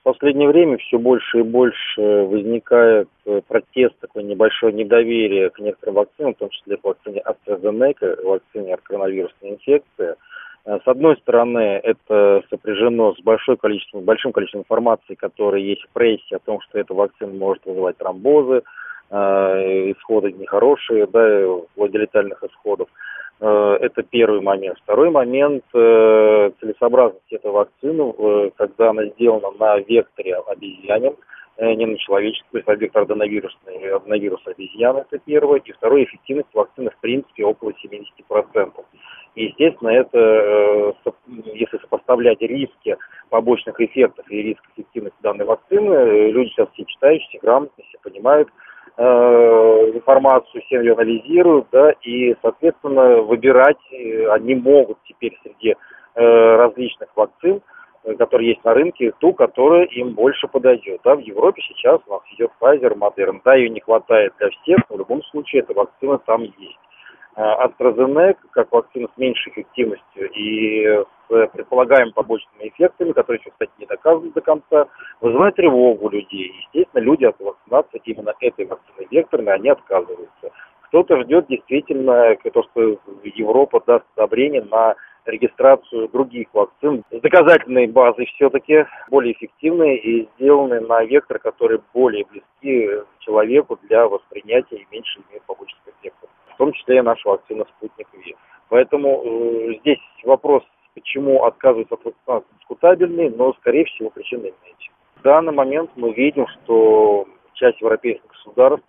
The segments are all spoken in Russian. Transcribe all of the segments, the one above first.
последнее время все больше и больше возникает протест, такое небольшое недоверие к некоторым вакцинам, в том числе к вакцине AstraZeneca, вакцине от коронавирусной инфекции. С одной стороны, это сопряжено с большим количеством информации, которая есть в прессе, о том, что эта вакцина может вызывать тромбозы, исходы нехорошие, да, вплоть до летальных исходов. Это первый момент. Второй момент целесообразности этой вакцины, когда она сделана на векторе обезьяньем, не на человеческом, то есть вектор аденовирус обезьяны, это первое. И второе, эффективность вакцины в принципе около 70%. И, естественно, это, если сопоставлять риски побочных эффектов и риск эффективности данной вакцины, люди сейчас все читающие, грамотные, все понимают информацию, все ее анализируют, да, и, соответственно, выбирать они могут теперь среди различных вакцин, которые есть на рынке, ту, которая им больше подойдет. Да, в Европе сейчас у нас идет Pfizer, Moderna, да, ее не хватает для всех, но в любом случае эта вакцина там есть. AstraZeneca, как вакцина с меньшей эффективностью и с предполагаемыми побочными эффектами, которые еще, кстати, не доказаны до конца, вызывает тревогу у людей. Естественно, люди от вакцинации именно этой вакцины векторной, они отказываются. Кто-то ждет действительно то, что Европа даст одобрение на регистрацию других вакцин с доказательной базой все-таки более эффективные и сделанные на вектор, которые более близки к человеку для воспринятия и меньше имеют побочных эффектов. В том числе и наша вакцина «Спутник Ви». Поэтому здесь вопрос, почему отказываются от вакцинации, дискутабельный, но, скорее всего, причины именно эти. В данный момент мы видим, что часть европейских государств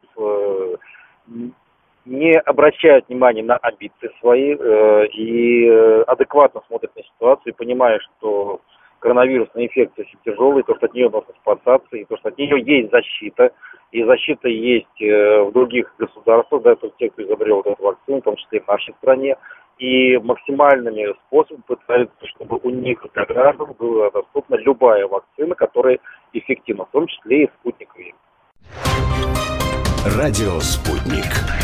не обращают внимания на амбиции свои и адекватно смотрят на ситуацию, понимая, что коронавирусная инфекция очень тяжелая, то, что от нее нужно спасаться, и то, что от нее есть защита, и защита есть в других государствах, да, это те, кто изобрел эту вакцину, в том числе и в нашей стране, и максимальными способами пытаются, чтобы у них для граждан была доступна любая вакцина, которая эффективна, в том числе и «Спутник Ви». Радио «Спутник».